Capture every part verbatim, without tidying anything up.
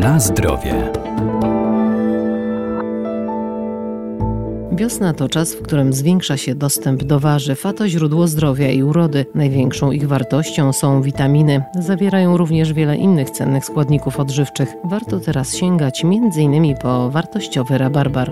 Na zdrowie. Wiosna to czas, w którym zwiększa się dostęp do warzyw, a to źródło zdrowia i urody. Największą ich wartością są witaminy. Zawierają również wiele innych cennych składników odżywczych. Warto teraz sięgać między innymi po wartościowy rabarbar.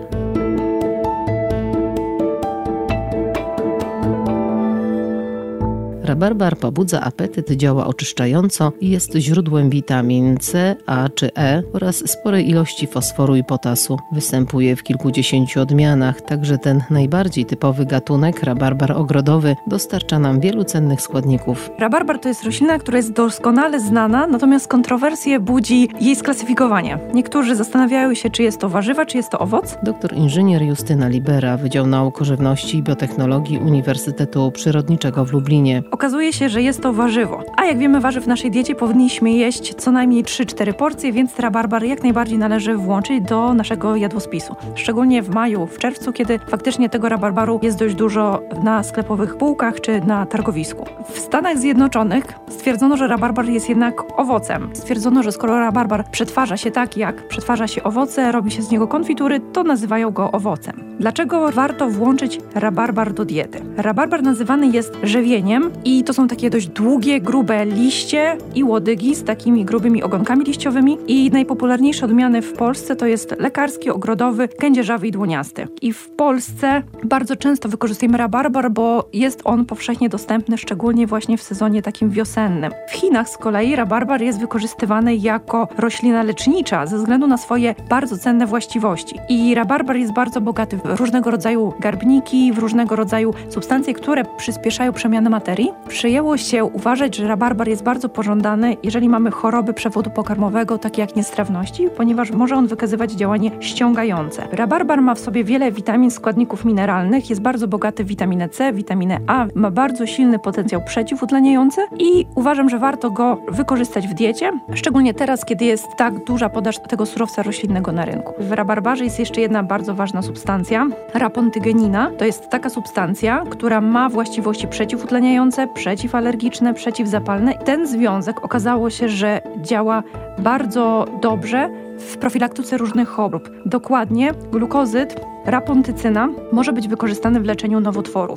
Rabarbar pobudza apetyt, działa oczyszczająco i jest źródłem witamin C, A czy E oraz sporej ilości fosforu i potasu. Występuje w kilkudziesięciu odmianach, także ten najbardziej typowy gatunek, rabarbar ogrodowy, dostarcza nam wielu cennych składników. Rabarbar to jest roślina, która jest doskonale znana, natomiast kontrowersje budzi jej sklasyfikowanie. Niektórzy zastanawiają się, czy jest to warzywa, czy jest to owoc. Doktor inżynier Justyna Libera, Wydział Nauk o Żywności i Biotechnologii Uniwersytetu Przyrodniczego w Lublinie. Okazuje się, że jest to warzywo. A jak wiemy, warzyw w naszej diecie powinniśmy jeść co najmniej trzy cztery porcje, więc rabarbar jak najbardziej należy włączyć do naszego jadłospisu. Szczególnie w maju, w czerwcu, kiedy faktycznie tego rabarbaru jest dość dużo na sklepowych półkach czy na targowisku. W Stanach Zjednoczonych stwierdzono, że rabarbar jest jednak owocem. Stwierdzono, że skoro rabarbar przetwarza się tak, jak przetwarza się owoce, robi się z niego konfitury, to nazywają go owocem. Dlaczego warto włączyć rabarbar do diety? Rabarbar nazywany jest żywieniem i to są takie dość długie, grube liście i łodygi z takimi grubymi ogonkami liściowymi i najpopularniejsze odmiany w Polsce to jest lekarski, ogrodowy, kędzierzawy i dłoniasty. I w Polsce bardzo często wykorzystujemy rabarbar, bo jest on powszechnie dostępny, szczególnie właśnie w sezonie takim wiosennym. W Chinach z kolei rabarbar jest wykorzystywany jako roślina lecznicza ze względu na swoje bardzo cenne właściwości. I rabarbar jest bardzo bogaty w różnego rodzaju garbniki, w różnego rodzaju substancje, które przyspieszają przemianę materii. Przyjęło się uważać, że rabarbar jest bardzo pożądany, jeżeli mamy choroby przewodu pokarmowego, takie jak niestrawności, ponieważ może on wykazywać działanie ściągające. Rabarbar ma w sobie wiele witamin, składników mineralnych, jest bardzo bogaty w witaminę C, witaminę A, ma bardzo silny potencjał przeciwutleniający i uważam, że warto go wykorzystać w diecie, szczególnie teraz, kiedy jest tak duża podaż tego surowca roślinnego na rynku. W rabarbarze jest jeszcze jedna bardzo ważna substancja, rapontygenina. To jest taka substancja, która ma właściwości przeciwutleniające, przeciwalergiczne, przeciwzapalne. Ten związek okazało się, że działa bardzo dobrze w profilaktyce różnych chorób. Dokładnie glukozyt, rapontycyna może być wykorzystany w leczeniu nowotworów.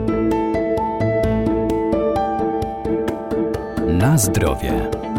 Na zdrowie.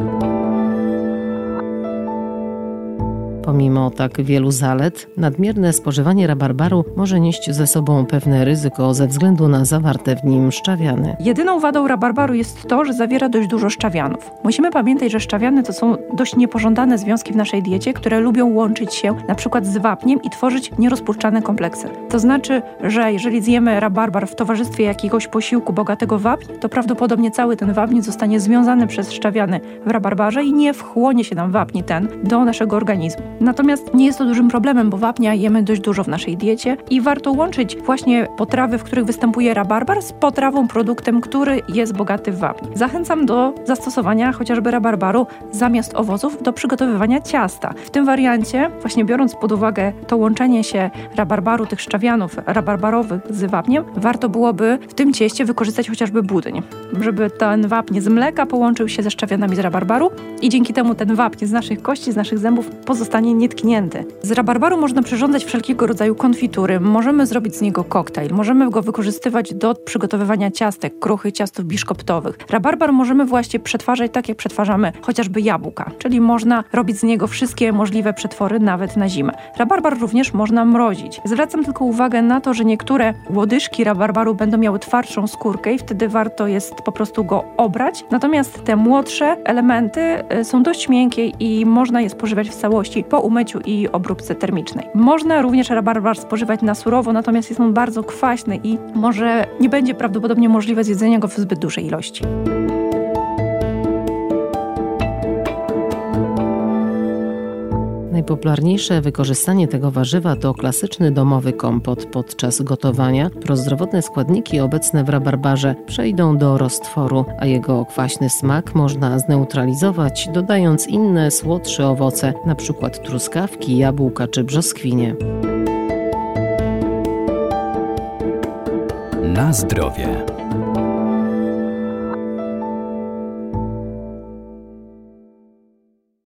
Pomimo tak wielu zalet, nadmierne spożywanie rabarbaru może nieść ze sobą pewne ryzyko ze względu na zawarte w nim szczawiany. Jedyną wadą rabarbaru jest to, że zawiera dość dużo szczawianów. Musimy pamiętać, że szczawiany to są dość niepożądane związki w naszej diecie, które lubią łączyć się na przykład z wapniem i tworzyć nierozpuszczalne kompleksy. To znaczy, że jeżeli zjemy rabarbar w towarzystwie jakiegoś posiłku bogatego w wapń, to prawdopodobnie cały ten wapń zostanie związany przez szczawiany w rabarbarze i nie wchłonie się nam wapń ten do naszego organizmu. Natomiast nie jest to dużym problemem, bo wapnia jemy dość dużo w naszej diecie i warto łączyć właśnie potrawy, w których występuje rabarbar, z potrawą, produktem, który jest bogaty w wapń. Zachęcam do zastosowania chociażby rabarbaru zamiast owoców do przygotowywania ciasta. W tym wariancie, właśnie biorąc pod uwagę to łączenie się rabarbaru, tych szczawianów rabarbarowych z wapniem, warto byłoby w tym cieście wykorzystać chociażby budyń, żeby ten wapń z mleka połączył się ze szczawianami z rabarbaru i dzięki temu ten wapń z naszych kości, z naszych zębów pozostanie nietknięty. Z rabarbaru można przyrządzać wszelkiego rodzaju konfitury, możemy zrobić z niego koktajl, możemy go wykorzystywać do przygotowywania ciastek, kruchych, ciastów biszkoptowych. Rabarbar możemy właśnie przetwarzać tak, jak przetwarzamy chociażby jabłka, czyli można robić z niego wszystkie możliwe przetwory, nawet na zimę. Rabarbar również można mrozić. Zwracam tylko uwagę na to, że niektóre łodyżki rabarbaru będą miały twardszą skórkę i wtedy warto jest po prostu go obrać, natomiast te młodsze elementy są dość miękkie i można je spożywać w całości po umyciu i obróbce termicznej. Można również rabarbar spożywać na surowo, natomiast jest on bardzo kwaśny i może nie będzie prawdopodobnie możliwe zjedzenie go w zbyt dużej ilości. Najpopularniejsze wykorzystanie tego warzywa to klasyczny domowy kompot podczas gotowania. Prozdrowotne składniki obecne w rabarbarze przejdą do roztworu, a jego kwaśny smak można zneutralizować, dodając inne słodsze owoce, np. truskawki, jabłka czy brzoskwinie. Na zdrowie.